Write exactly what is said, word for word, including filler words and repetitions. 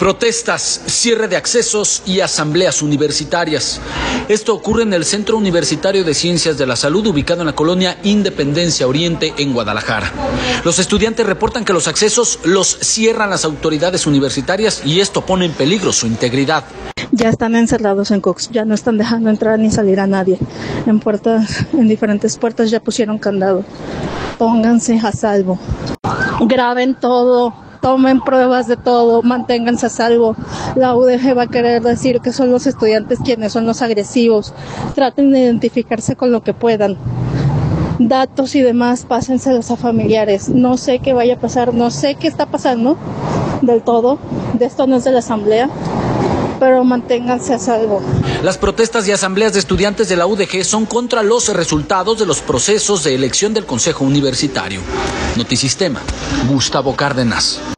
Protestas, cierre de accesos y asambleas universitarias. Esto ocurre en el Centro Universitario de Ciencias de la Salud, ubicado en la colonia Independencia Oriente, en Guadalajara. Los estudiantes reportan que los accesos los cierran las autoridades universitarias y esto pone en peligro su integridad. Ya están encerrados en Cox, ya no están dejando entrar ni salir a nadie. En puertas, en diferentes puertas ya pusieron candado. Pónganse a salvo. Graben todo. Tomen pruebas de todo, manténganse a salvo. La U D G va a querer decir que son los estudiantes quienes son los agresivos. Traten de identificarse con lo que puedan. Datos y demás, pásenselos a familiares. No sé qué vaya a pasar, no sé qué está pasando del todo. De esto no es de la asamblea, pero manténganse a salvo. Las protestas y asambleas de estudiantes de la U D G son contra los resultados de los procesos de elección del Consejo Universitario. Notisistema, Gustavo Cárdenas.